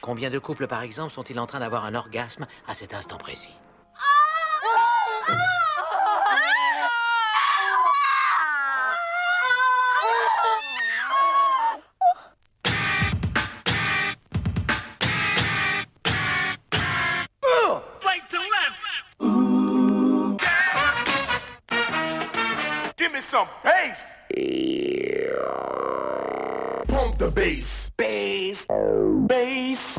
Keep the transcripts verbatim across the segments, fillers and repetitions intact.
Combien de couples, par exemple, sont-ils en train d'avoir un orgasme à cet instant précis? Some bass. Pump the bass. Bass. Bass.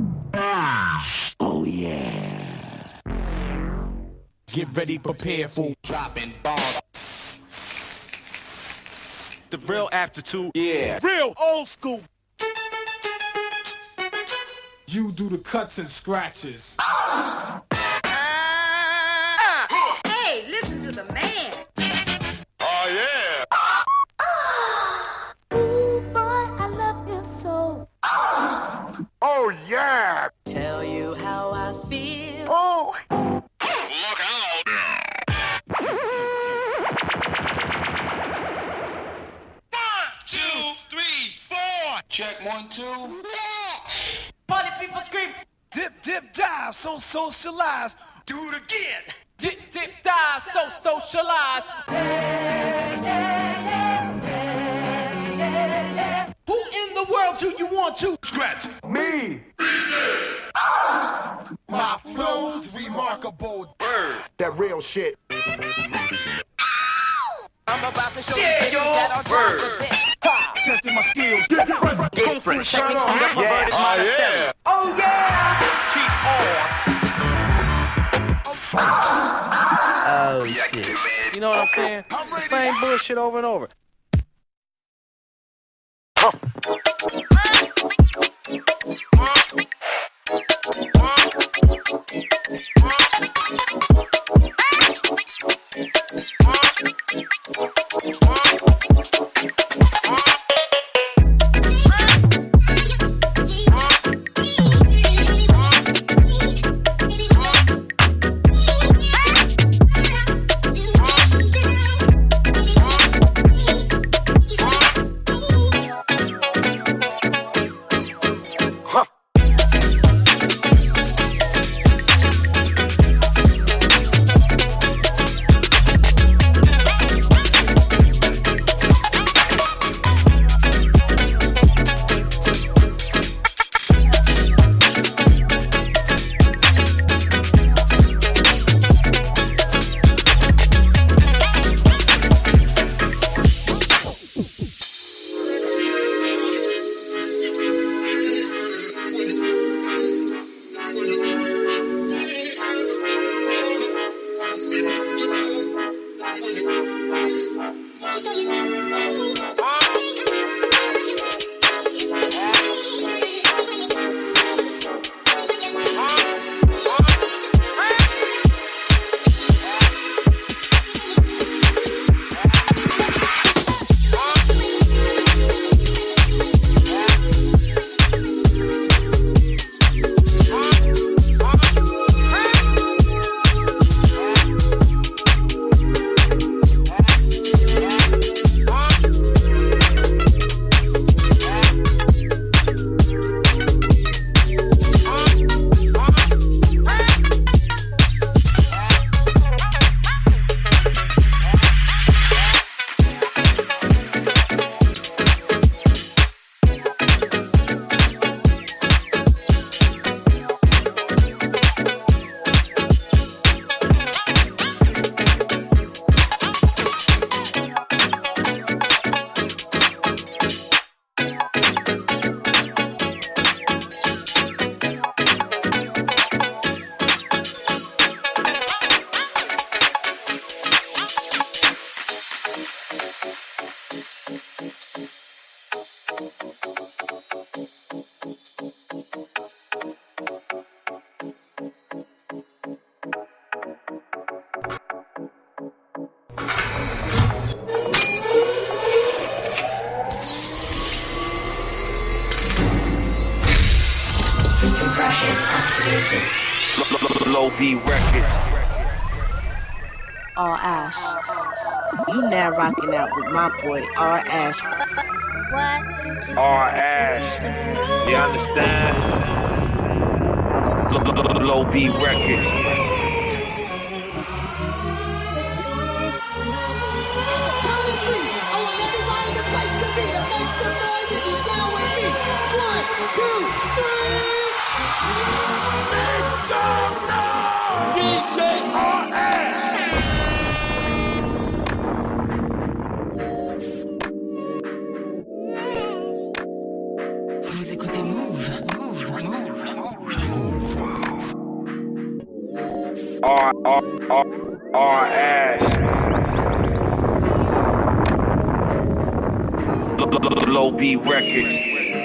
Oh yeah. Get ready, prepare for dropping bombs. The real aptitude. Yeah. Real old school. You do the cuts and scratches. Hey, listen to the man. Oh yeah. Ooh, boy, I love you so. Oh yeah. Tell you how I feel. Oh. Look out. One, two, three, four. Check one, two. Party people scream. Dip, dip, dive, so socialize. Do it again. Dip, dip, dive, so socialize. Who in the world do you want to Scratch. Me. My flow's remarkable. Word. That real shit. I'm about to show Yeah, you yo. that on Word. top of this. Ha! Testing my skills. Get fresh. Get fresh. Turn on. Yeah. Oh yeah. Oh, yeah. Keep on. Oh, shit. You know what I'm saying? The same bullshit over and over. Low B Records. R Ash. You now rocking out with my boy R Ash. R Ash. You understand? Low B Records. Vous écoutez Move. Move, Move, Move. R, R, R, R, S. Low B Records.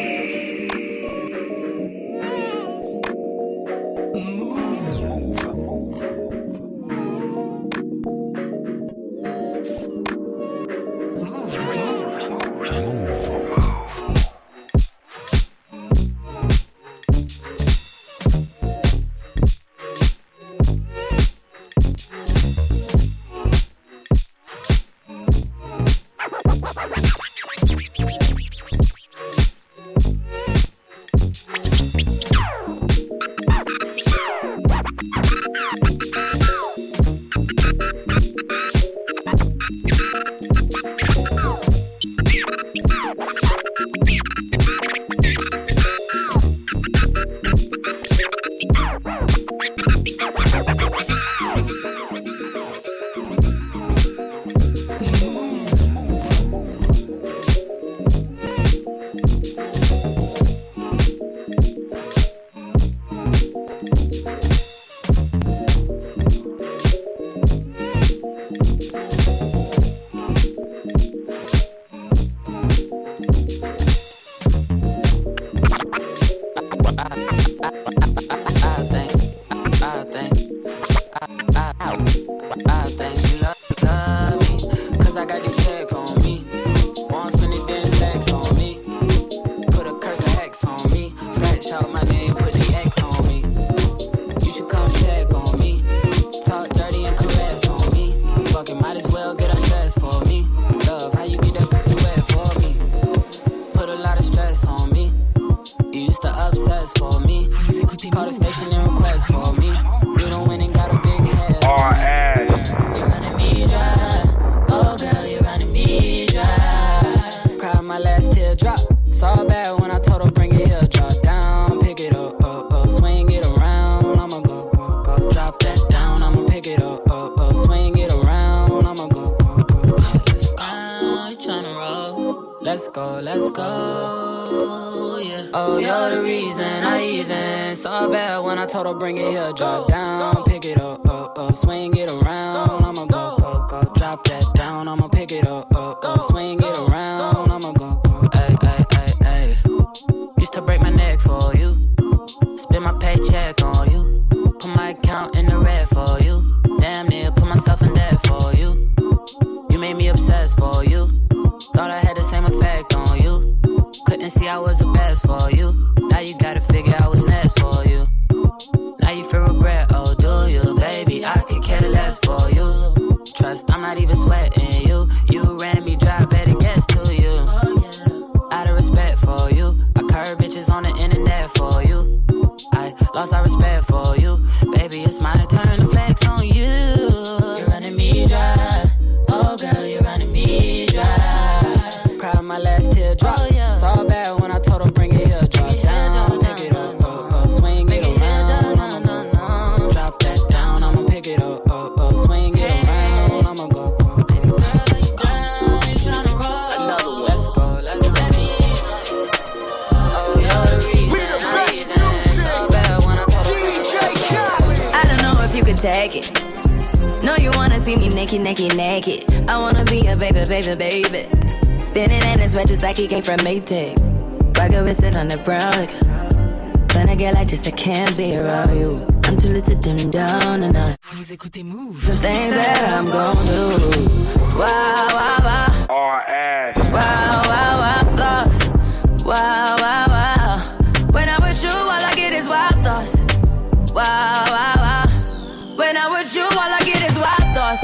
Take it. No, you wanna see me naked, naked, naked. I wanna be a baby, baby, baby. Spinning in his red just like he came from Maytag. Rocket with it on the brown. Like, when I get like this, I can't be around you. I'm too little to dim down and I. Vous écoutez Move. The things that I'm gon' do. Wow, wow, wow. R S. Wow, wow, wow. Thoughts. Wow, wow, wow. When I'm with you, all I get is wild thoughts. Wow, wow, wow. When I'm with you, all I get is wild thoughts.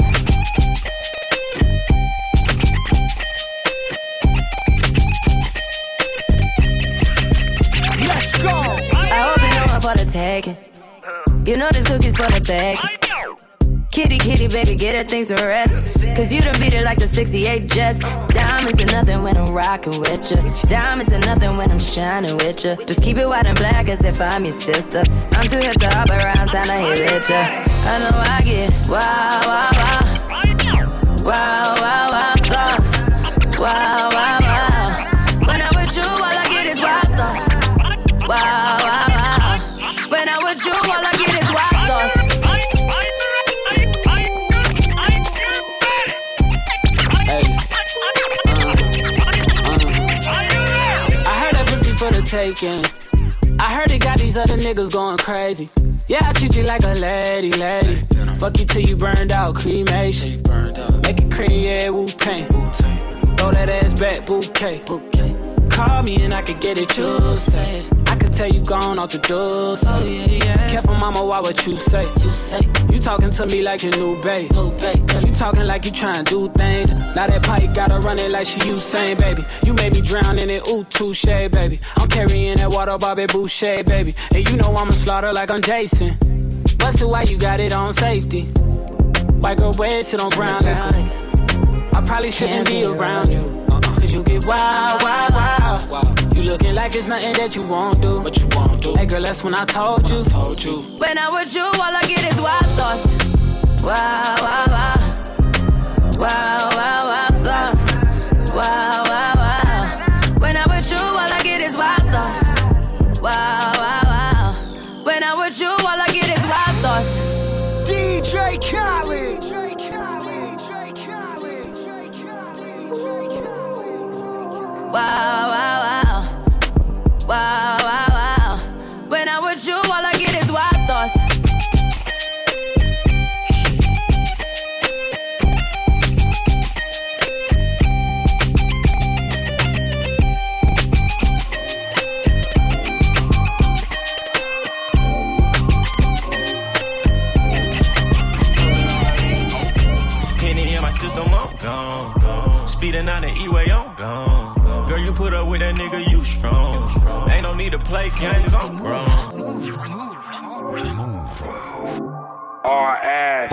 Let's go. I hope you know I'm for the taking. You know this cookie's for the bag. Kitty, kitty, baby, get her things to rest. Cause you done beat it like the sixty-eight Jets. Diamonds are nothing when I'm rockin' with ya. Diamonds are nothing when I'm shining with ya. Just keep it white and black as if I'm your sister. I'm too hip to hop around town to hit with ya. I know I get wow, wow, wow. Wow, wow, wow, thoughts. Wow, wow, wow. When I'm with you, all I get is wild thoughts. Wow, wow, wow. When I'm with you, all I get is wild thoughts. For the taking. I heard it got these other niggas going crazy. Yeah, I treat you like a lady, lady. Fuck you till you burned out, cremation. Make it cream, yeah, Wu-Tang. Throw that ass back, bouquet. Call me and I could get it, you say. I could tell you gone off the door. Oh, yeah, yeah. Careful, mama, why what you say? You say you talking to me like your new babe. New babe. You talking like you trying to do things. Now that pipe gotta run it like she Usain, baby. You made me drown in it, ooh, touche, baby. I'm carrying that water, Bobby Boucher, baby. And you know I'ma slaughter like I'm Jason. Busted, why you got it on safety? White girl, wear shit on brown liquor. I probably shouldn't be around you. Cause you get wild, wild, wild, wild. You looking like it's nothing that you won't do. What you won't do. Hey girl, that's when I told when you. I told you. When I'm with you, all I get is wild thoughts. Wow, wow, wow. Wow, wow, wow, thoughts. Wow, wow, wow. When I'm with you, all I get is wild thoughts. Wow, wow, wow. When I'm with you, all I get is wild thoughts. D J Khaled. Wow, wow, wow. Wow, wow, wow. When I'm with you, all I get is wild thoughts. Henny in my system, I'm gone, gone. Speeding on the E-way, I'm gone. Girl, you put up with that nigga, you strong. Ain't no need to play games, I'm grown. R S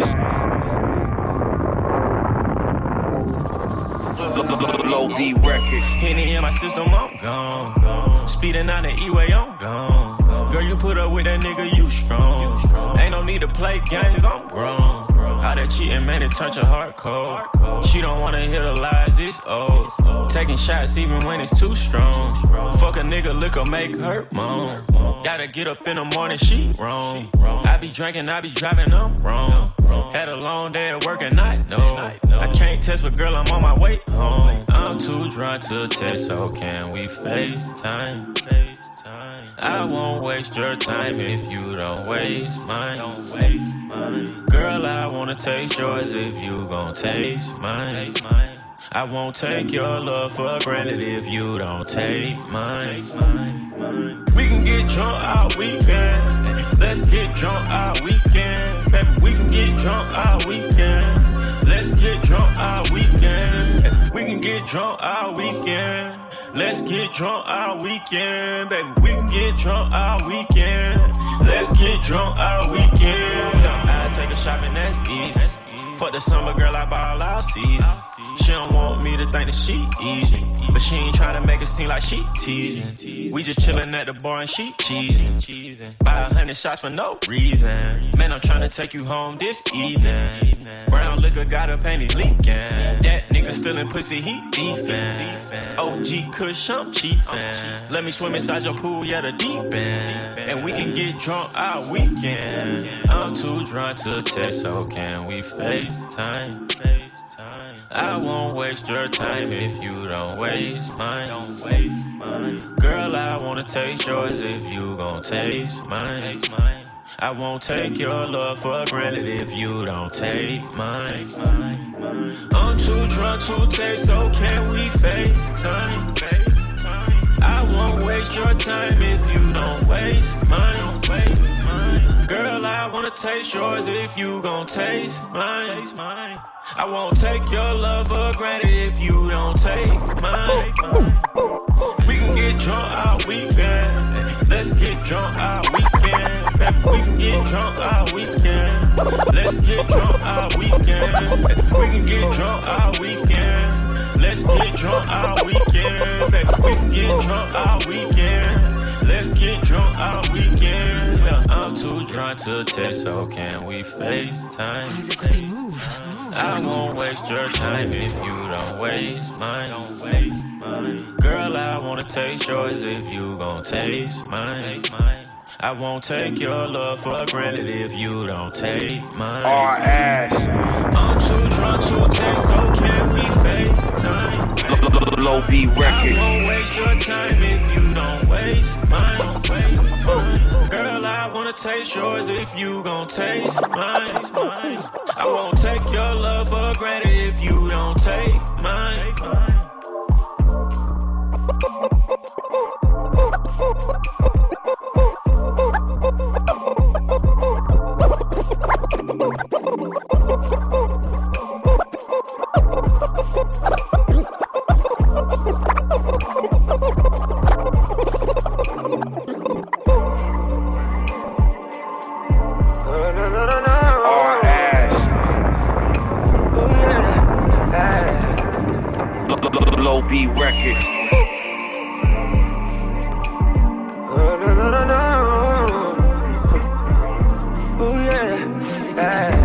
Low D record. Henny in my system, I'm gone, gone. Speeding on the E-way, I'm gone. Girl, you put up with that nigga, you strong. Ain't no need to play games, I'm grown. How that cheating, man, it turned your heart cold. She don't wanna hear the lies, it's old. Taking shots even when it's too strong. Fuck a nigga, liquor make her moan. Gotta get up in the morning, she wrong. I be drinking, I be driving, I'm wrong. Had a long day at work and I know I can't test, but girl, I'm on my way home. I'm too drunk to test, so can we FaceTime? I won't waste your time if you don't waste mine. Don't waste mine. Girl, I wanna taste yours if you gon' taste mine. I won't take your love for granted if you don't take mine. We can get drunk all weekend. Let's get drunk all weekend. Baby, we can get drunk all weekend. Let's get drunk all weekend. We can get drunk all weekend. Let's get drunk all weekend, baby. We can get drunk all weekend. Let's get drunk all weekend. I take a shopping, that's easy. Fuck the summer girl, I ball all season. She don't want me to think that she easy, but she ain't tryna make it seem like she teasing. We just chillin' at the bar and she cheesing. Buy a hundred shots for no reason. Man, I'm tryna take you home this evening. Brown liquor got her panties leaking. That nigga still in pussy, he beefin'. O G Kush, I'm chiefin'. Let me swim inside your pool, yeah, the deep end. And we can get drunk all weekend. I'm too drunk to text, so can we FaceTime? I won't waste your time if you don't waste mine. Don't waste mine. Girl, I wanna taste yours if you gon' taste mine. I won't take your love for granted if you don't take mine. I'm too drunk to taste, so can we FaceTime? I won't waste your time if you don't waste mine. Girl, I wanna taste yours if you gon' taste mine. I won't take your love for granted if you don't take mine. We can get drunk all weekend. Let's get drunk all weekend. Baby, We can get drunk all weekend. Let's get drunk all weekend. We can get drunk all weekend. Let's get drunk all weekend. Baby, we can get drunk all weekend. Let's get drunk all weekend. Yeah, I'm too drunk to text, so can we FaceTime? Vous écoutez Move. I won't waste your time if you don't waste mine. Don't waste mine. Girl, I wanna taste yours if you gon' taste mine. I won't take your love for granted if you don't take mine. R ass. I'm too drunk to text, so can we FaceTime? Low B record. I won't waste your time if you don't waste mine. Girl, I wanna taste yours if you gon' taste mine. I won't take your love for granted if you don't take mine. Low B record. Oh, no, no, no, no. Oh, yeah. Hey.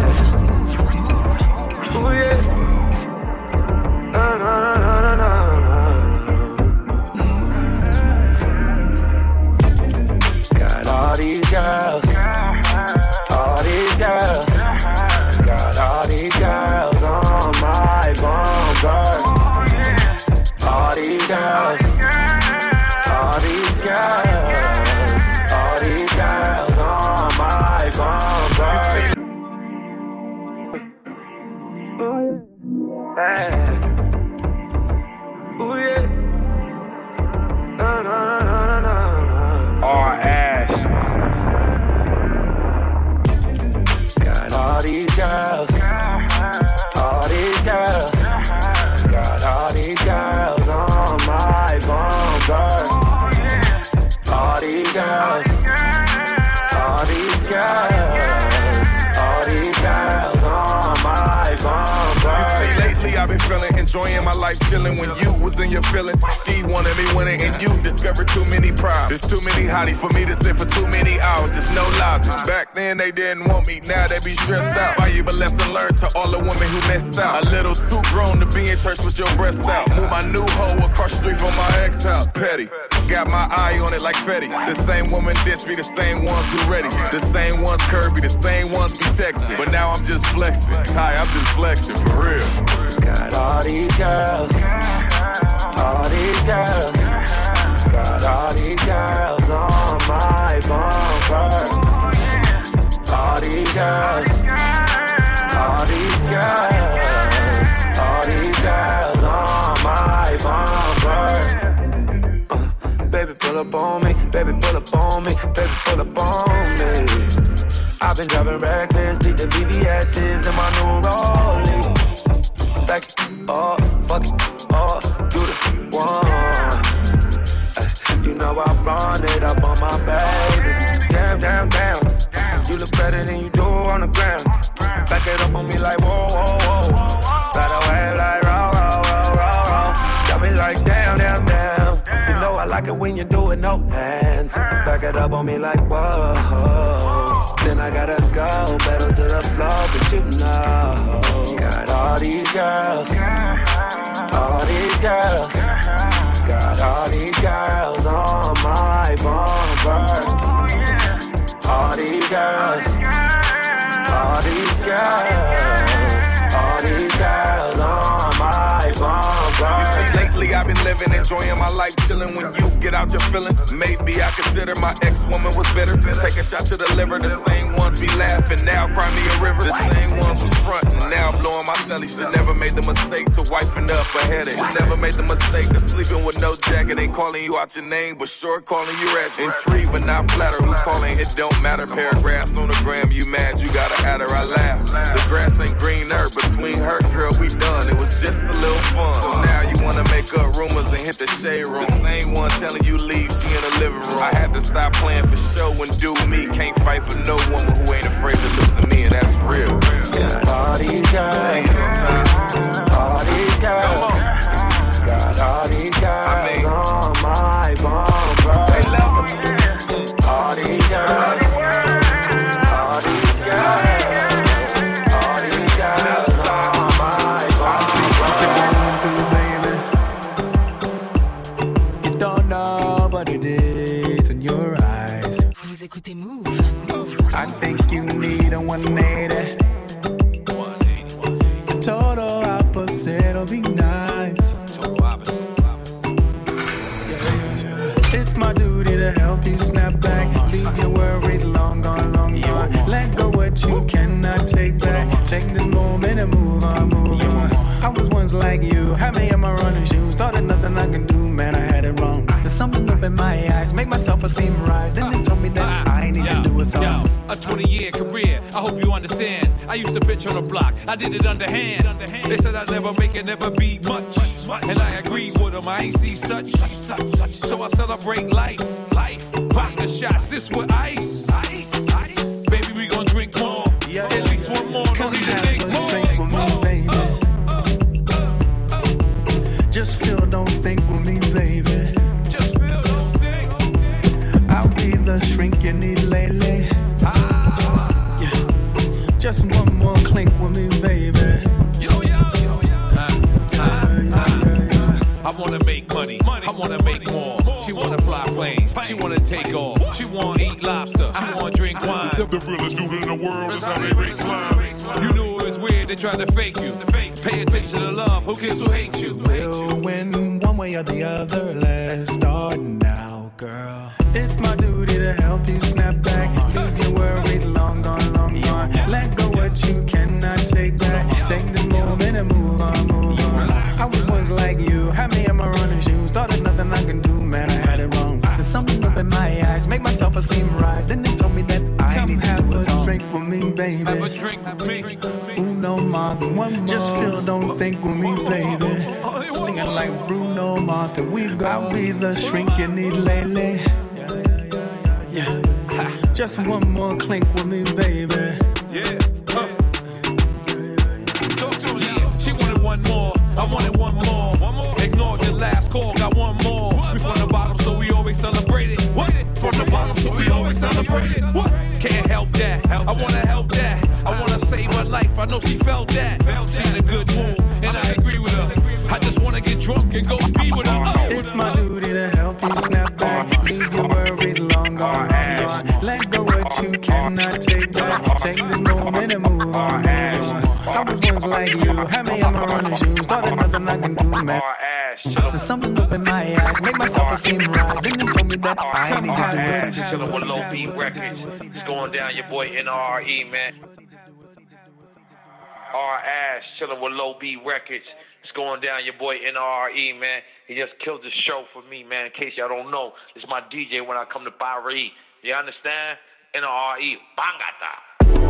Oh, yeah. Oh, no, no, no, no, no. Got all these girls. All these girls. Got all these girls on my bumper. All these girls, all these girls, all these girls on my bumper. Ooh yeah, no no no no no no. R ass. Got all these girls, all these girls. Got all these girls on my bumper. All these girls, all these girls, all these girls on my bumper. You see, lately I've been feeling, enjoying my life, chilling. When you was in your feeling, she wanted me winning, and you discovered too many problems. There's too many hotties for me to sit for too many hours. There's no logic. Back then they didn't want me, now they be stressed out. Valuable lesson learned to all the women who missed out. A little too grown to be in church with your breasts out. Move my new hoe across the street from my ex house. Petty. Got my eye on it like Fetty. The same woman ditch me, the same ones who ready. The same ones Kirby, the same ones be texting. But now I'm just flexing. Ty, I'm just flexing, for real. Got all these girls, all these girls. Got all these girls on my bumper. All these girls, all these girls, all these girls on my bumper. Baby, pull up on me, baby, pull up on me, baby, pull up on me. I've been driving reckless, beat the V V S's in my new Rollie. Back it up, fuck it up, do the one. Ay, you know I run it up on my baby. Damn, damn, damn. You look better than you do on the ground. Back it up on me like whoa, whoa, whoa. Ride away like roll, roll, roll, roll, roll. Got me like damn, damn, damn. You know I like it when you do it no hands. Back it up on me like whoa. Then I gotta go, pedal to the floor, but you know. Got all these girls, all these girls. Got all these girls on my bumper. All these girls, all these girls, all these girls on my bumper. You see, lately I've been living, enjoying my life, chilling. When you get out your feeling, maybe I consider my ex-woman was bitter. Take a shot to the liver, the same ones be laughing, now cry me a river. The same ones was frontin', now blowing my celly. Should never made the mistake to wiping up a headache. Should never made the mistake of sleeping with no jacket. Ain't calling you out your name, but sure calling you ratchet. Intrigued but not flattered, who's calling, it don't matter. Paragraphs on the gram, you mad, you gotta add her, I laugh. The grass ain't greener, between her, girl, we done. It was just a little fun. So now you wanna make up rumors and hit the shade room. The same one telling you leave, she in the living room. I had to stop playing for show and do me. Can't fight for no woman who ain't afraid of losing me, and that's real. Got all these girls, all these girls, got all these girls on my bumper. All these girls, all these girls, all these girls on my bumper. You don't know what it is in your eyes. Vous écoutez Move. I think you need a one eighty. Total opposite will be nice. Total opposite. Yeah, yeah, yeah. It's my duty to help you snap back. Leave your worries long gone, long gone. Let go what you cannot take back. Take this moment and move on, move on. I was once like you, had me in my running shoes. Thought that nothing I can do, man, I had it wrong. There's something up in my eyes, make my self-esteem rise. Then they told me that I need to do a song. Yo, a twenty-year career, I hope you understand. I used to bitch on the block, I did it underhand. They said I'd never make it, never be much. And I agreed with them, I ain't see such. So I celebrate life, life. Vodka shots, this with ice. Baby, we gon' drink more. At least one more, don't need to think more. Drink with me, baby. Just feel, don't think with me, baby. Just feel, don't think. I'll be the shrink you need lately. Yeah. Just one more clink with me, baby. Yo, yo, yo, yo. Uh, uh, uh, I wanna make money, money. I wanna make more. She wanna fly planes, she wanna take off. She wanna eat lobster, she wanna drink wine. The, the realest dude in the world is how they rate slime. You knew it was weird, they tried to fake you. Pay attention to love, who cares who hates you? We'll win one way or the other, let's start now, girl. It's my duty to help you snap back. Leave your worries long gone, long gone. Let go what you cannot take back. Take this moment and move on, move on. I was once like you, had me in my running shoes. Thought there's nothing I can do, man, I had it wrong. There's something up in my eyes, make my self-esteem rise. Then they told me that I Come need to have do a song. Drink with me, baby. Have a drink with me. Uno Mars, one more. Just feel, don't think with me, baby. Singing like Bruno Mars, till we go. I'll be the shrink you need lately. Yeah, just one more clink with me, baby. Yeah, huh. Talk to me. Yeah. She wanted one more, I wanted one more. One more. Ignored the last call, got one more. We from the bottom, so we always celebrate it. What? From the bottom, so we always celebrate it. What? Can't help that. I wanna help that. I wanna save her life. I know she felt that. She in a good mood, and I agree with her. I just wanna get drunk and go be with her. Oh. It's my duty to help you snap back. Leave your worries long gone, long gone. Let go what you cannot take back. Take this moment and move on, move on. I was once like you, had me in my running shoes. Thought there's nothing I can do, man. There's something up in my eyes, make my self-esteem rise. Then they told me that I need to do something. Chillin' with Low B Records. It's going down, your boy N R E, man. R Ash, chillin' with Low B Records. It's going down, your boy N R E, man. He just killed the show for me, man. In case y'all don't know, it's my D J when I come to Paris. You understand? N R E, Bangata.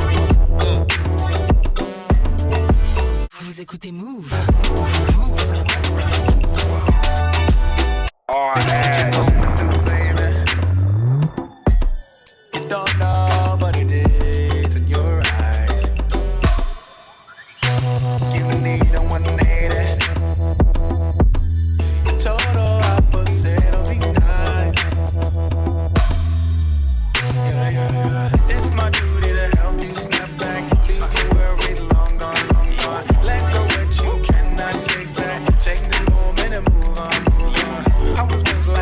Vous écoutez Move. R Ash. You don't know what it is in your eyes. You need a one eighty. Total opposite will be nice. Yeah, yeah, yeah. It's my duty to help you snap back. Leave your worries long gone, long gone. Let go what you cannot take back. Take this moment and move on, move on. I was once like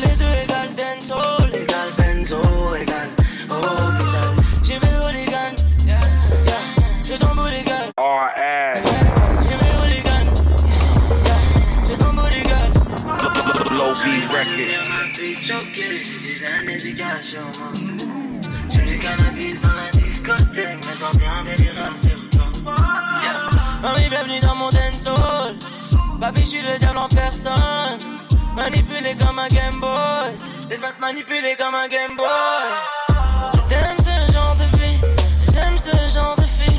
les deux égal dancehall, égal benzo, égal hôpital. J'y vais hooligan, yeah, yeah. Je tombe hooligan. R S. J'y vais hooligan, yeah. Je tombe hooligan. Low B Records. Choqué, des années d'éducation. J'ai du cannabis dans la discothèque, mais tant bien, baby, rassure-toi. Yeah. Mamie, bienvenue dans mon dancehall. Baby, je suis le diable en personne. Manipulé comme un Game Boy. Laisse-moi te manipuler comme un Game Boy. J'aime ce genre de vie, j'aime ce genre de fille.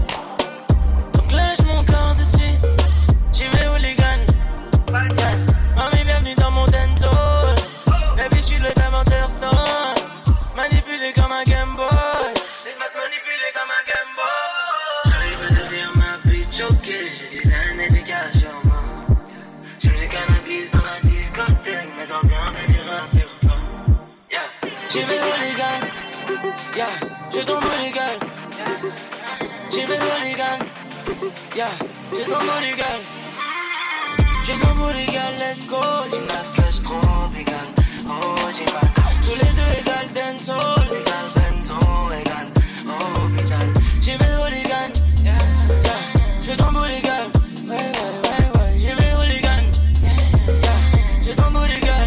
Donc lâche mon corps de suite. J'y vais hooligan, yeah. Mamie, bienvenue dans mon dancehall. Baby, je suis le diable en personne. Manipulé comme un Game Boy. Laisse-moi te manipuler comme un Game Boy. J'arrive à devenir ma bitch, ok. Je suis un éducation. J'aime le cannabis dans la discothèque, mais tant bien, baby, rassure-toi. Yeah. J'y vais hooligan, yeah. Je tombe hooligan, yeah. J'y vais hooligan, yeah. Je tombe hooligan. Je tombe hooligan, let's go. J'imagine que trop égal, oh j'ai mal. Tous les deux égal dancehall, égal benzo, égal hôpital. J'y vais hooligan, yeah, yeah. Je tombe hooligan, ouais, ouais, ouais, ouais. J'y vais hooligan, yeah, yeah. Je tombe hooligan.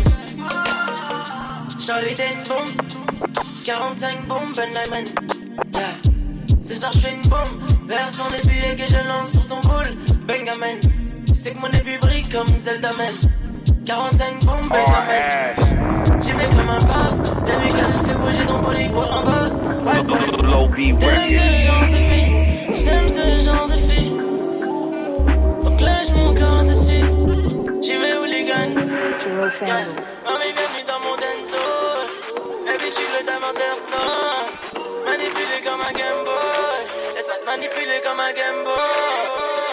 Charlie t'es une bombe, quarante-cinq bombes, Ben Lyman, yeah. Ce soir j'fais une bombe, verse son épi et que je lance sur ton boule, Bengamen. Tu sais que mon épi brille comme Zelda Man. quarante-cinq bombes, Bengamen. J'y vais comme un boss, le week-end fait bouger ton body pour un boss. Ouais, ouais. Low B T'aimes ce genre de fille, j'aime ce genre de fille. Donc lâche mon corps de suite. J'y vais hooligan, yeah. Mamie, bienvenue dans mon dancehall. Baby, je suis le Dame Anderson. Manipulé comme un Game Boy. Laisse-moi te manipuler comme un Game Boy.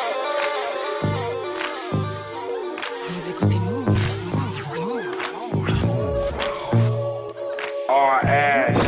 Vous écoutez Move. Move. Move. R S.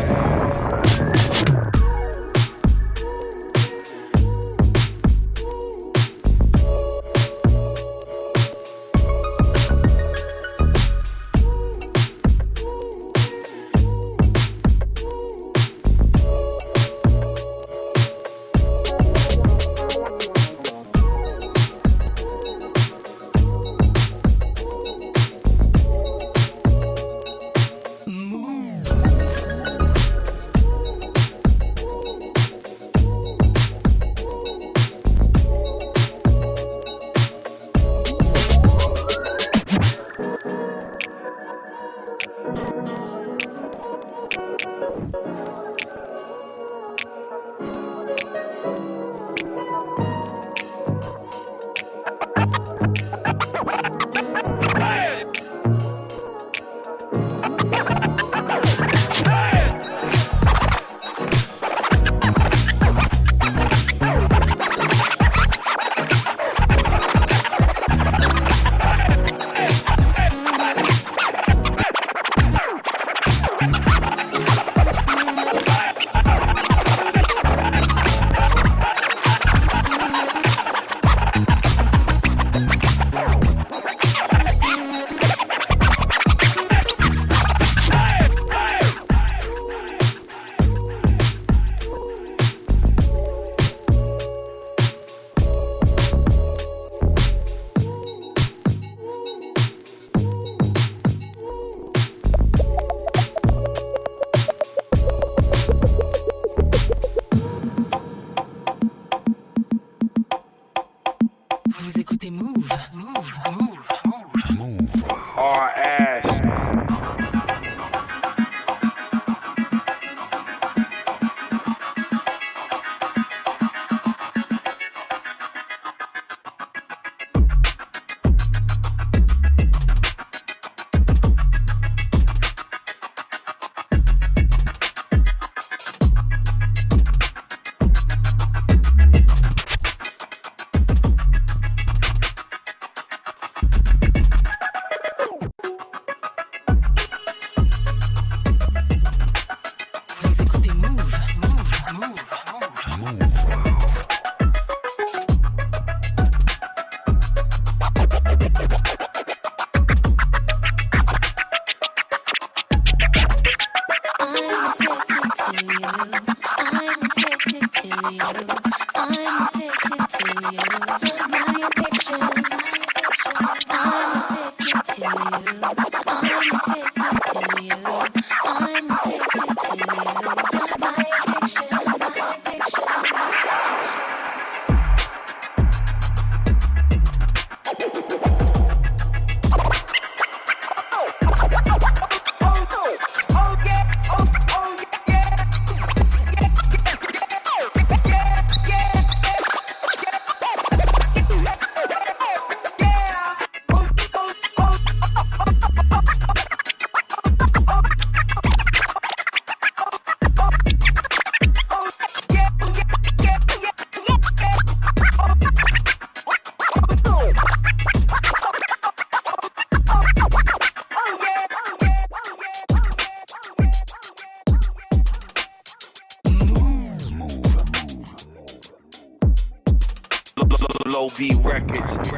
Low B Records.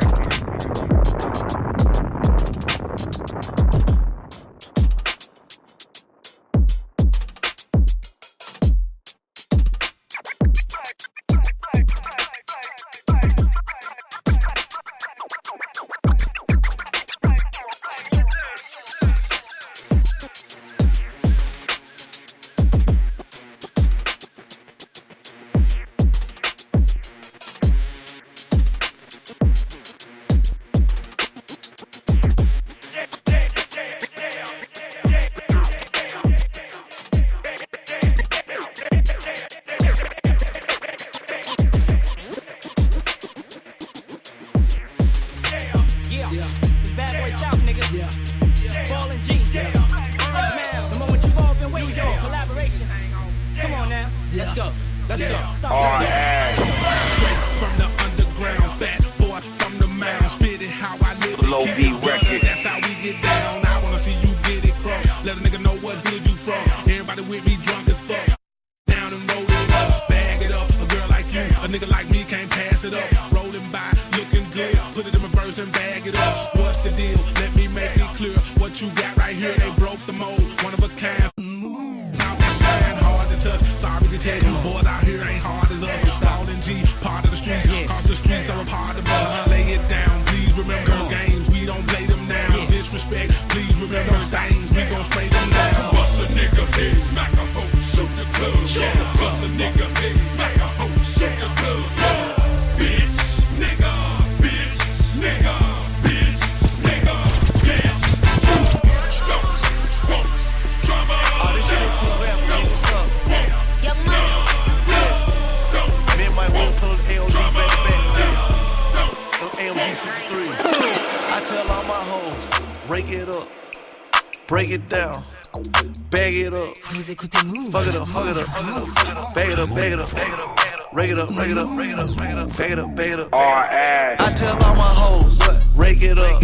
Break it down, bag it up. Vous écoutez Move. Fuck it up, fuck it up, fuck it up, fuck it up. Bag it up, bag it up, bag it up, rake it up, rake it up, rake it up, bag it up, bag it up, bag it up. R ass. I tell all my hoes, rake it up,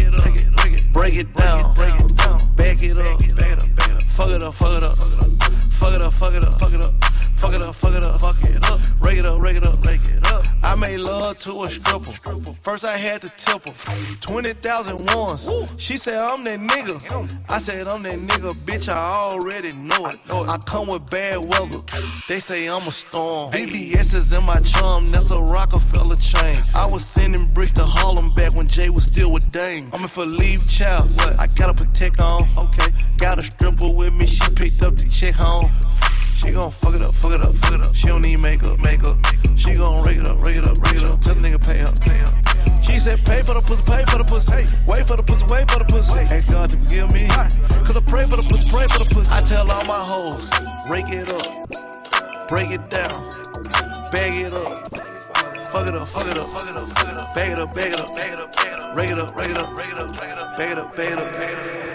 break it down, bag it up, bag it up, fuck it up, fuck it up, fuck it up, fuck it up, fuck it up, fuck it up, fuck it up, fuck it up, rake it up, rake it up, rake it up. I made love to a stripper. First I had to tip her twenty thousand ones. She said I'm that nigga. I said I'm that nigga, bitch. I already know it. I come with bad weather. They say I'm a storm. V V S is in my charm. That's a Rockefeller chain. I was sending bricks to Harlem back when Jay was still with Dame. I'm in for leave child. What? I gotta protect on. Okay. Got a stripper with me. She picked up the check home. She gon' fuck it up, fuck it up, fuck it up. She don't need makeup, makeup. She gon' rake it up, rake it up, rake it up. Tell the nigga pay up, pay up. She said pay for the pussy, pay for the pussy. Hey, wait for the pussy, wait for the pussy. Ask God to forgive me, cause I pray for the pussy, pray for the pussy. I tell all my hoes, rake it up, break it down, bag it up. Fuck it up, fuck it up, fuck it up, fuck it up. Bag it up, bag it up, bag it up, bag it up. Rake it up, rake it up, rake it up, bag it up, bag it up, bag it up, bag it up.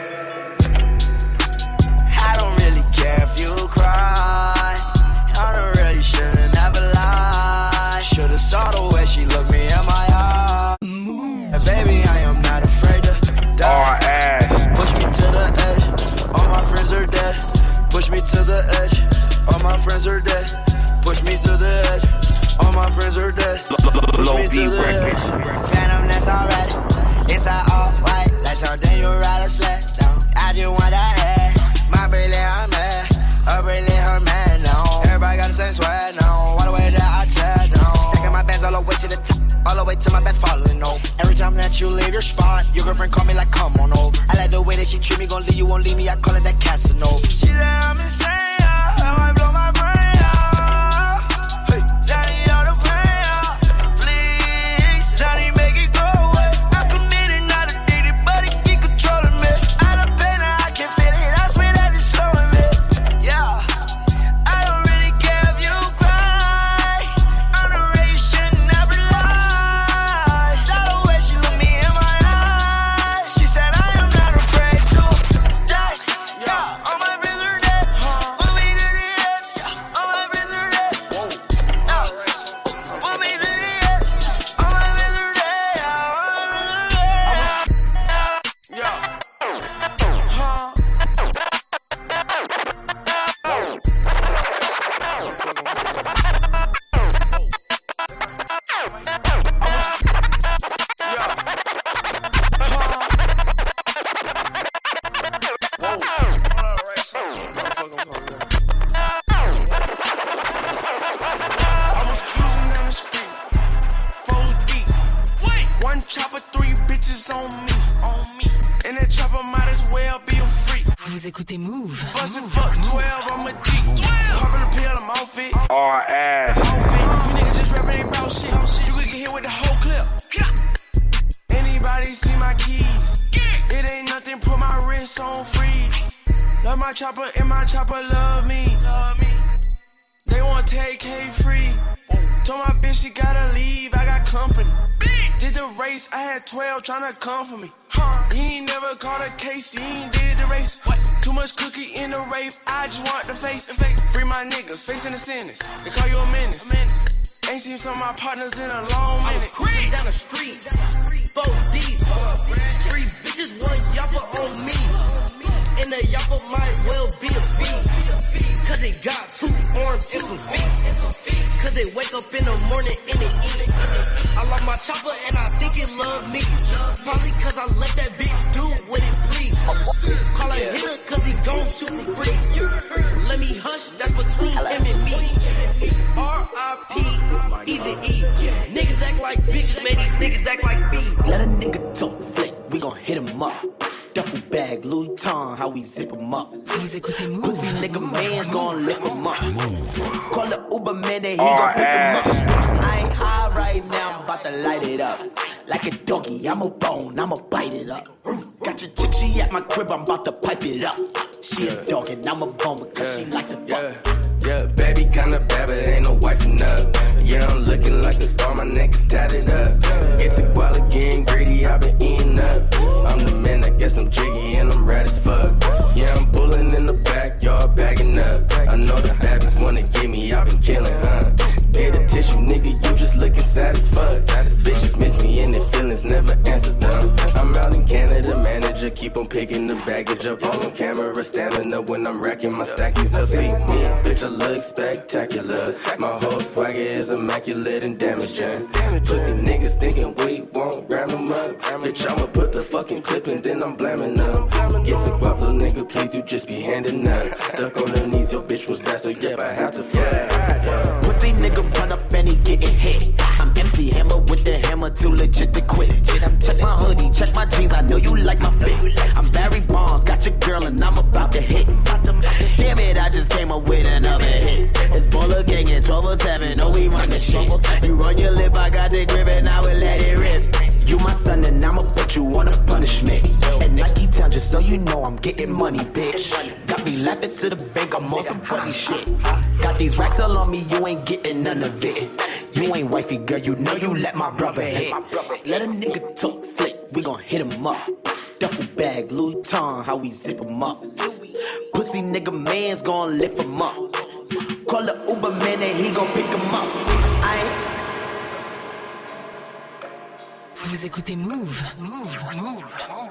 I don't really care if you cry. I don't really should've never lied. Should've saw the way she looked me in my eye. And baby, I am not afraid to die. Push me to the edge. All my friends are dead. Push me to the edge. All my friends are dead. Push me to the edge. All my friends are dead. Push me to the edge. Phantom, that's alright. Inside all white, like something you ride a sled down. I just want that head. My brilliant, I'm mad. A brilliant, her man, no. Everybody got the same swag, no. Why the way that I check? bitch, you leave your spot. Your girlfriend call me like, come on over. I like the way that she treat me, gon' leave you, won't leave me. I call it that Casanova. She said I'm insane, I might blow my brain out. Hey, Johnny, all the pain out. Please, Johnny, make it go away. I'm committed, not addicted, but it keep controlling me. I love pain, I can feel it. I swear that it's slowing me. Yeah, I don't really care if you cry. I'm the way you should never lie. Saw the way she looked me in my eyes. She said I am not afraid to die. Yeah, on my razor day, put me to the edge. On my razor day, yeah, put me to the edge. On my razor day, yeah, on my razor day. Yeah, huh? One chopper, three bitches on me. On me. And that chopper might as well be a freak. Vous écoutez Move. Bustin' fuck twelve, I'm a G. Poppin' a pill, I'm off it. R ass. Outfit. You niggas just rapping ain't bout shit. You could get hit with the whole clip. Anybody see my keys? It ain't nothing, put my wrist on freeze. Love my chopper and my chopper love me. They want take K free. Told my bitch she gotta leave, I got company. Did the race, I had twelve tryna come for me. He ain't never caught a case, he ain't did the race. Too much cookie in the rape, I just want the face. Free my niggas, facing the sentence. They call you a menace. Ain't seen some of my partners in a long minute. I was cruising down the street, four deep. Three bitches, one yapper on me. And the yapper might well be a fee. Cause it got two arms and some feet. Cause they wake up in the morning and it eat. I love my chopper and I think it love me. Probably cause I let that bitch do what it please. Call a hitter cause he gon' shoot for free. Let me hush, that's between him and me. R I P Easy E. Niggas act like bitches, man, these niggas act like me. Let a nigga talk slick, we gon' hit him up. Duffel bag, Louis Vuitton, how we zip him up. Vous écoutez Move. Pussy nigga man's gon' lift him up. Call the Uber man and he gon' pick him up. I ain't high right now, I'm about to light it up. Like a doggy, I'm a bone, I'ma bite it up. Got your chick, she at my crib, I'm about to pipe it up. She a dog and I'm a bone because she like to fuck. Yeah. Yeah, baby, kinda bad, but ain't no wife enough. Yeah, I'm looking like a star, my neck is tatted up. It's a while again, greedy, I've been eating up. I'm the man, I guess I'm jiggy and I'm rad as fuck. Yeah, I'm pulling in the backyard, bagging up. I know the bad bitches wanna get me, I've been killing, huh? Get a tissue, nigga, you just looking sad as fuck. Bitches miss me and their feelings never answer them. I'm out in Canada, manager, keep on picking the baggage up. All on camera, stamina when I'm racking my stackies up. See me, bitch, I look spectacular. My whole swagger is immaculate and damaging. Pussy niggas thinking we won't ram them up. Bitch, I'ma put the fucking clip and then I'm blamming them. Get some guap, little nigga, please, you just be handing up. Stuck on her knees, your bitch was bad, so yeah, I have to fly. Pussy nigga run up and he getting hit. I'm M C Hammer with the hammer, too legit to quit. Check my hoodie, check my jeans, I know you like my fit. I'm Barry Bonds, got your girl and I'm about to hit. Damn it, I just came up with another hit. It's Baller Gang and twelve oh seven, oh we run the shit. You run your lip, I got the grip and I will let it rip. You my son and I'ma put you on a punishment. And Nike Town, just so you know I'm getting money, bitch. Got me laughing to the bank, I'm on some funny shit. Got these racks all on me, you ain't getting none of it. You ain't wifey, girl, you know you let my brother hit. Let a nigga talk slick, we gon' hit him up. Duffel bag, Louis Vuitton, how we zip him up. Pussy nigga man's gon' lift him up. Call the Uber man and he gon' pick him up. I ain't. Vous écoutez Move. Move. Move.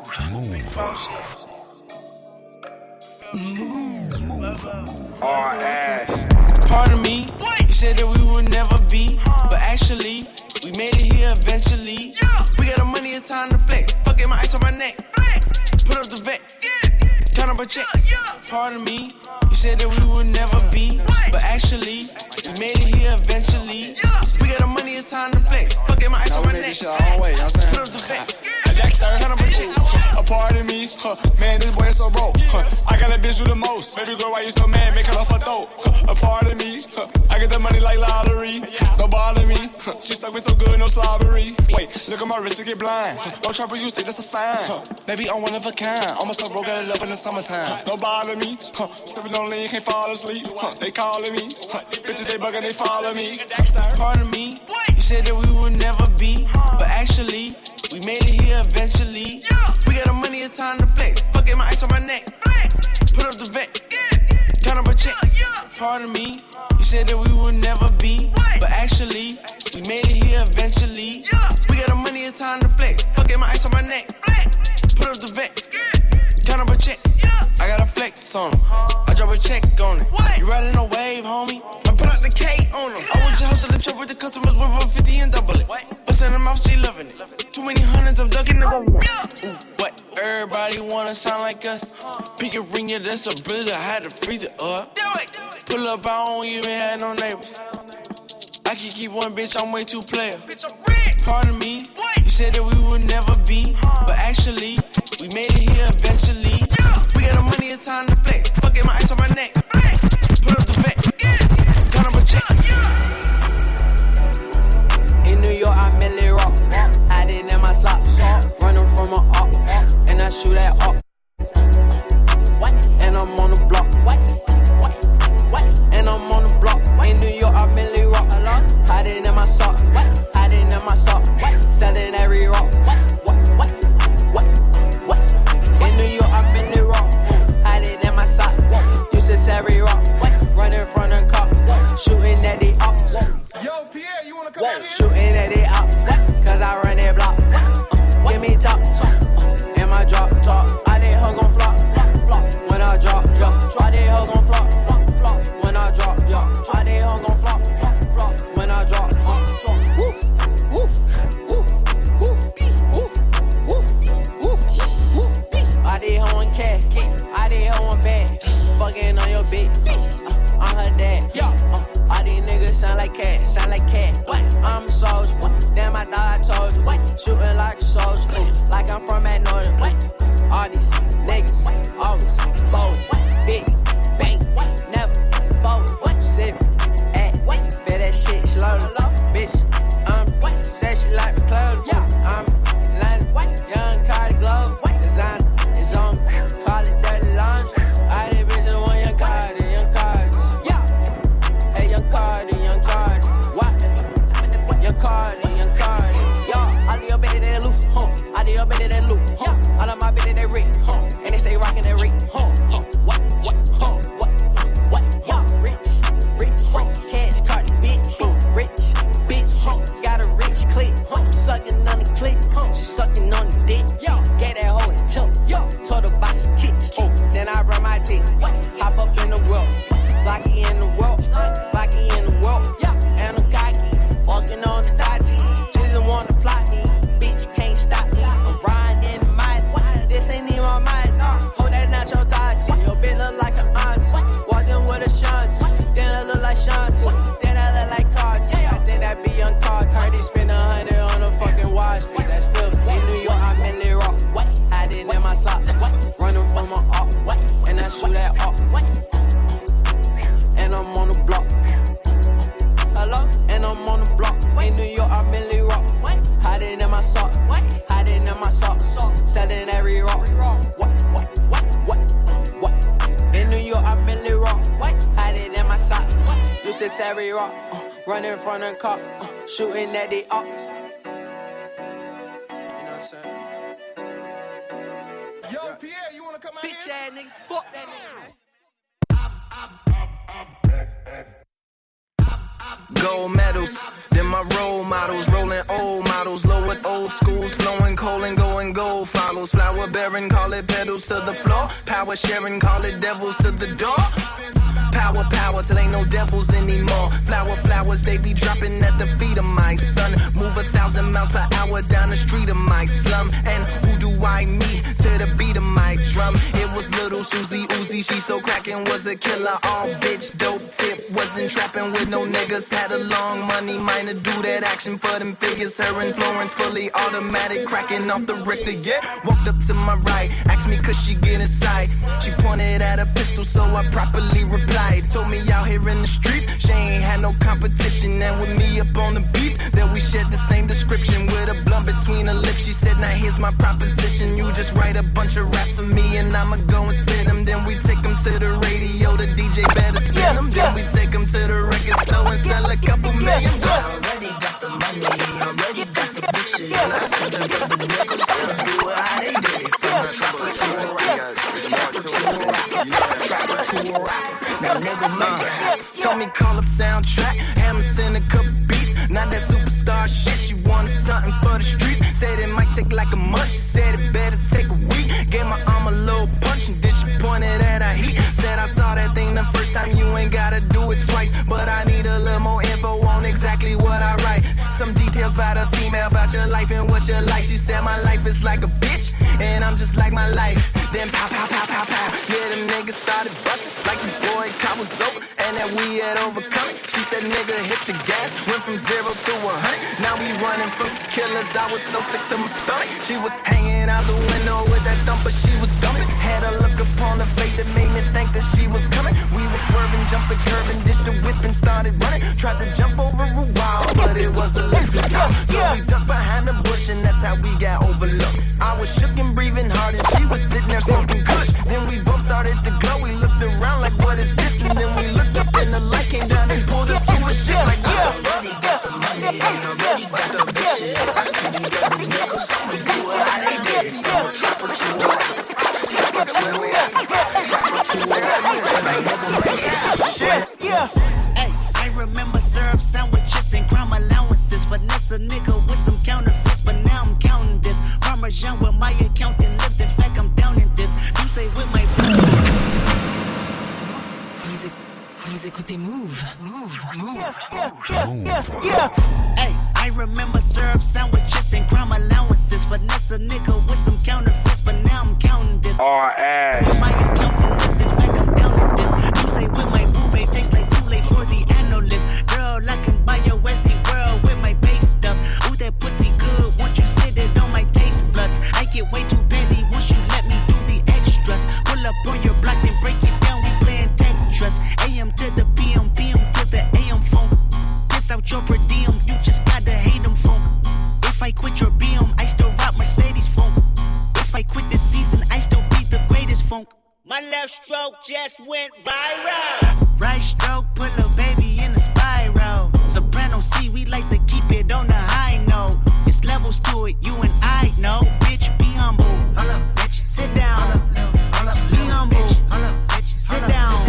Move. Move. R ass. Pardon me, you said that we would never be, but actually, we made it here eventually. We got the money and time to flex. Fuck it, my ice on my neck. Put up the vet. Turn up a check. Pardon me, you said that we would never be, but actually, we made it here eventually. We got the money and time to flex. Fuck it, my ice on my neck. Put up the vet. Dexter, kind of a G. A part of me, huh? Man, this boy is so broke. Huh? I got a bitch with the most. Baby girl, why you so mad? Make her off her throat. Huh? A part of me, huh? I get the money like lottery. Don't bother me. Huh? She suck me so good, no slobbery. Wait, look at my wrist, it get blind. Huh? Don't try to use it, that's a fine. Huh? Baby, I'm one of a kind. Almost so broke, got it up in the summertime. Huh? Don't bother me. Huh? Sipping on lean, can't fall asleep. Huh? They calling me. Huh? Bitches, they bugging, they follow me. Part of me, you said that we would never be, but actually, we made it here eventually. We got the money, it's time to flex. Fuck it, my ice on my neck. Put up the vet. Count up a check. Part of me, you said that we would never be, but actually, we made it here eventually. We got the money, it's time to flex. Fuck it, my ice on my neck. Put up the vet. Count up a check. I got a flex on them. I drop a check on it. You riding a wave, homie. I put out the K on them. I want your house to the trip with the customers with a fifty and double it. Bustin' them out, she loving it. Too many hundreds, I'm ducking the government. Ooh, what? Everybody wanna sound like us. Pick a ring, yeah, that's a blizzard. I had to freeze it up. Pull up, I don't even have no neighbors. I can keep one bitch, I'm way too player. Part of me, you said that we would never be, but actually, we made it here eventually. We got the money, it's time to flex. Fuck it, my ice on my neck. Put up the vet. Count up a check. In New York, I merely rock. Hiding in my socks. Running from a up. And I shoot that up. And I'm on the block. And I'm on the block. In New York, I merely rock. Hiding in my sock. Hiding in my sock. Selling every rock. In New York, I merely rock. Hiding in my sock. Used to every rock. Running from the cop. Shooting at the ops. Yo, Pierre, you wanna come out here? Shooting at the ops. Cause I run that block. Uh, give me top. Uh, in my drop top. I did hug on flop. Flop. When I drop, drop. I did hug on flop. Flop. Flop. When I drop, drop. I did hug on flop. Flop. Flop. When I drop, drop. drop. Woof. Woof. Woof. Woof. Woof. Woof. Woof. Woof. I did hug on cat. I did hug on bag. Fucking on your bitch. Uh, I'm her dad. Yeah. Uh, all these niggas sound like cat. Sound like cat. What? I'm a soldier. What? Damn, I thought I told you. What? Shooting like a soldier. Ooh, like I'm from that northern. What? All these niggas always fold. Big bang. Never fold. Sip. At. Feel that shit slowly. Bitch. I'm said she like the clothes. Yeah. I'm lying. Young Cardi Glove. Designer is on. Call it dirty laundry. I did bitches want young Cardi. Young Cardi. Yeah. Hey, young Cardi. Young Cardi. What? Young Cardi. Young Cardi. Y'all, all of your bitches they loose. Huh. All of your bitches they loose. Huh. All of my bitches they rich. Huh. And they say rockin' that rich. Huh. Huh. What? What? Huh. What? What? Huh. Rich. Rich. Huh. Cash Cardi, bitch. Huh. Rich. Bitch. Huh. Got a rich click. Huh. Sucking on the click. Huh. She sucking on the dick. Yo. Get that hoe a tip. Yo. Told her buy some kicks. Oh. Then I run my teeth. Hop up in the world. Blocky in the world. Blocky in the world. Yeah. And I'm cocky. Fucking on the dodgy. She don't wanna plot me. Bitch can't stop me. I'm riding in the mice. This ain't even my mice. Hold that not your dodgy. Your bitch look like an auntie. Walked in with a shanty. Then I look like shanty. Then I look like Cardi. I think that be young Cardi. Cardi spend a hundred on a fucking watch. Bitch, that's filthy. In New York, I merely rock. Hiding in my socks. Running from my up. And I shoot that up. And I'm on the block. Hello? And I'm on the block. In New York, I merely rock. Hiding in my sock. Hiding in my sock. Selling every rock. What? What? What? What? What? In New York, I merely rock. Hiding in my sock. Used to every rock. Uh, running from the cop. Uh, shooting at the ops. You know what I'm saying? Yo, Pierre, you wanna come out Bitch here? ass nigga. Fuck that nigga. Gold medals, then my role models, rolling old models, lowered old schools, flowing coal and going gold follows, flower bearing, call it pedals to the floor, power sharing, call it devils to the door. Power, power, till ain't no devils anymore. Flower, flowers, they be dropping at the feet of my son. Move a thousand miles per hour down the street of my slum. And who do I meet to the beat of my drum? It was little Susie Uzi, she so crackin', was a killer. All bitch, dope tip, wasn't trapping with no niggas. Had a long money, minor do that action for them figures. Her influence fully automatic, cracking off the Richter, yeah. Walked up to my right, asked me could she get inside. She pointed at a pistol, so I properly replied. Told me out here in the streets, she ain't had no competition. And with me up on the beats, that we shared the same description. With a blunt between her lips, she said, now here's my proposition. You just write a bunch of raps for me, and I'ma go and spit them. Then we take them to the radio, the D J better spin them. Then we take them to the record store and sell a couple million. Already got the money, already got the bitches. I see the other niggas, I'ma do it how they did it. From a trapper to a rapper, trapper to a rapper, trapper to a rapper. Now nigga make it happen. Told me call up soundtrack, have me send a couple beats. Not that superstar shit, she wanted something for the streets. Said it might take like a month, she said it better take a week. Gave my arm a little punch and then she pointed at her heat. Said I saw that thing the first time, you ain't gotta do it twice. But I need a little more info on exactly what I write. Some details about a female, about your life and what you like. She said my life is like a bitch, and I'm just like my life. Then pow, pow, pow, pow, pow. Yeah, them niggas started busting like the boy cop was over, and that we had overcome it. She said nigga hit the gas, went from zero to a hundred. Now we running from some killers, I was so sick to my stomach. She was hanging out the window with that thumper, she was dumping. Had a look upon her face that made me think that she was coming. We was swerving, jumping, curving, ditched the whip and started running. Tried to jump over a wall, but it was a little too tall. So we ducked behind the bush and that's how we got overlooked. I was shook and breathing hard and she was sitting there smoking kush. Then we both started to glow, we looked around like what is this? And then we looked up and the light came down and pulled us through a shit like what the fuck? Already got the money, already got the bitches. I see these other niggas, I'ma do it how they did it. From a trapper to a rapper, trapper to a rapper, trapper to a rapper. Now nigga make it happen. Shit, yeah. Hey, I remember syrup sandwiches and crime allowances. Finesse a nigga with some counterfeits, but now I'm counting this. Parmesan with my accountant lips, in fact I'm down in this. You say with my Vous, vous écoutez Move, Move, Move, yeah, yeah, yeah, yeah. Hey, I remember syrup sandwiches and crime allowances. Finesse a nigga with some counterfeits, but now I'm counting this. R ass. With my accountant lips, in fact I'm down in this. You say with my boo babe, tastes like too late for the analyst. Girl, I can buy your Westie world with my base stuff. Ooh, that pussy good, won't you sit it on my taste buds? I get way too petty once you let me do the extras. Pull up on your block, then break it down, we playing Tetris. A M to the P M, P M to the A M phone. Piss out your per diem, you just gotta hate them phone. If I quit your B M, I still rock Mercedes phone. If I quit this season, I still be the greatest funk. My left stroke just went viral. Right stroke, put a baby in a spiral. Soprano C, we like to keep it on the high note. It's levels to it, you and I know. Bitch, be humble. Hold up, bitch. Sit down. Hold up, be humble. Hold up, bitch. Sit down.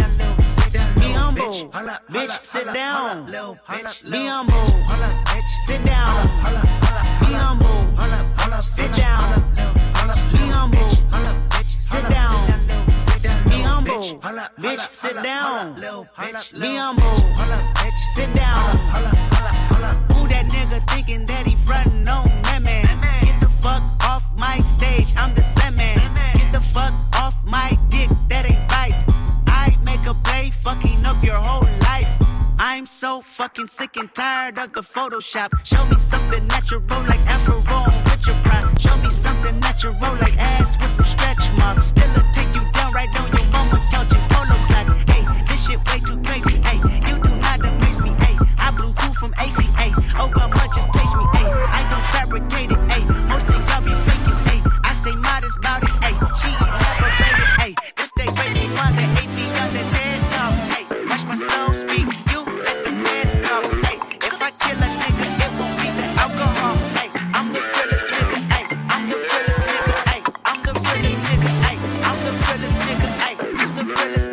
Be humble. Bitch, sit down. Be humble. Sit down. Be humble. Sit down. Be humble. Sit down. Be humble. Bitch, sit down. Be humble. Sit down. Who that nigga thinking that he frontin' on that man? Get the fuck off my stage, I'm the Sandman. Get the fuck off my dick, that ain't right. I make a play, fucking up your whole life. I'm so fucking sick and tired of the Photoshop. Show me something natural like Afro with your pride. Show me something natural like ass with some stretch marks. Still'll take you down right on your mama couch in polo sock. Hey, this shit way too crazy. Hey, you do not amaze me. Hey, I blew cool from A C A. Obama just page me. Hey, I don't fabricate it. Hey, most of y'all be faking. Hey, I stay modest about it. Hey, she elaborated. Hey, this they ready on the A P on the dead dog. Hey, watch my soul speak. You let the mess talk. Hey, if I kill a nigga, it won't be the alcohol. Hey, I'm the realest nigga. Hey, I'm the realest nigga. Hey, I'm the realest nigga. Hey, I'm the realest nigga. Hey, I'm the realest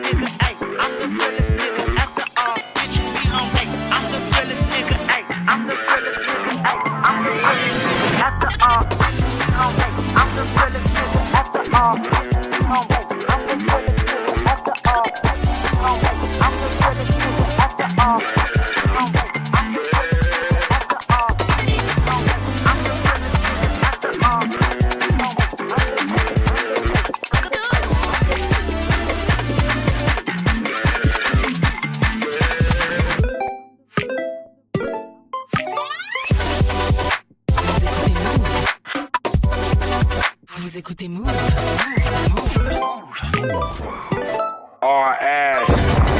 écoutez Move. Move. Move. Move. R S.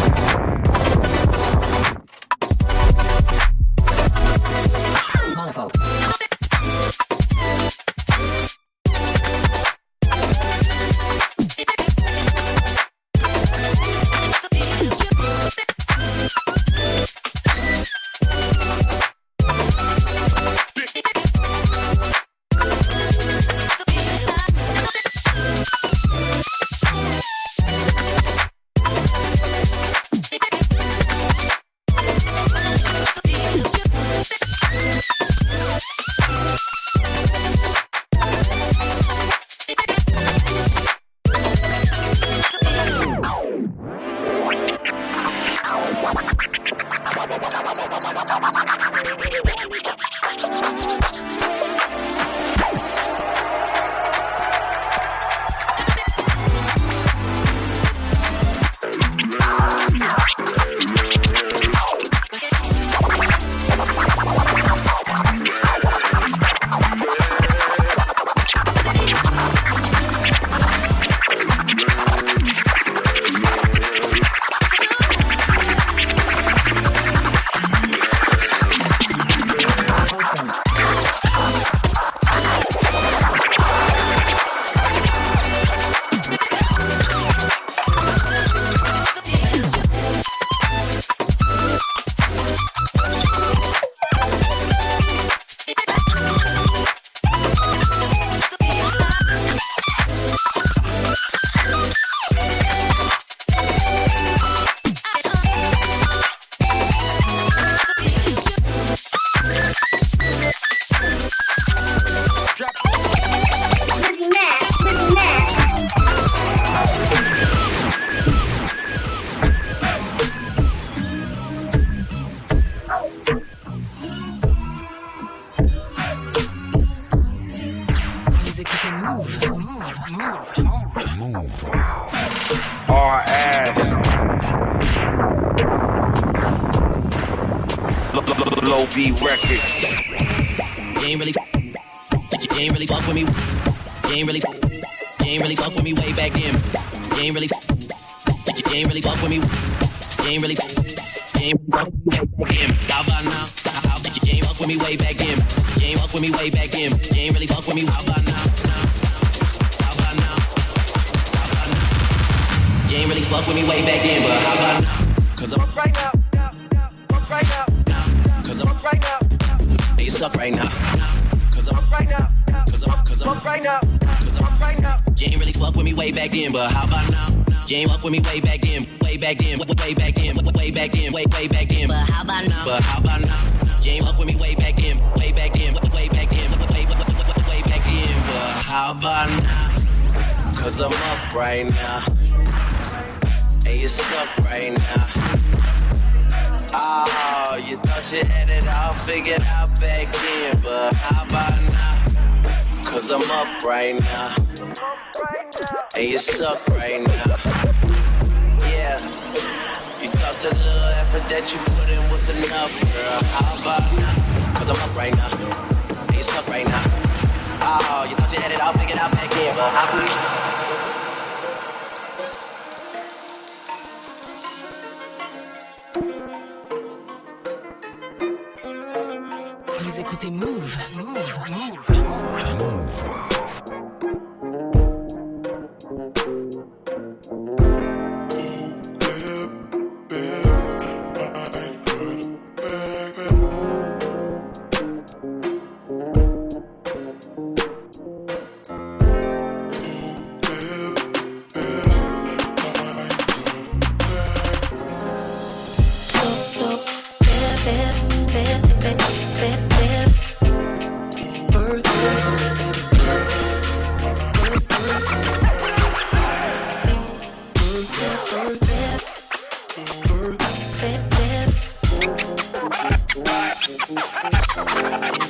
R S. Low B Records. You ain't really, you ain't really fuck with me. You ain't really, you ain't really fuck with me way back then. You ain't really, you ain't really fuck with me. You ain't really, you ain't fuck with me way back then. How about now? How about you ain't fuck with me way back then? You ain't fuck with me way back then. You ain't really fuck with me. How about now? How about now? How about now? You ain't really fuck with me way back then, but how about now? Cause I'm right now. Right now. Cause I'm right now. Hey, you suck right now. Cause I'm right now. Cause I'm, cause I'm right now. Cause I'm right now. You ain't really fuck with me way back then, but how about now? You ain't fuck with me way back then, way back then, way back then, way back then, way way back then. But how about now? But how about now? You ain't fuck with me way back then, way back then, way back then, way way back then. But how about now? Cause I'm up right now. And you stuck right now. Oh, you thought you had it all figured out back then, but how about now? Cause I'm up right now, and you're stuck right now. Yeah, you thought the little effort that you put in was enough, girl. How about now? Cause I'm up right now, and you're stuck right now. Oh, you thought you had it all figured out back then, but how about now? Vous écoutez Move, Move, Move, Move. Bye.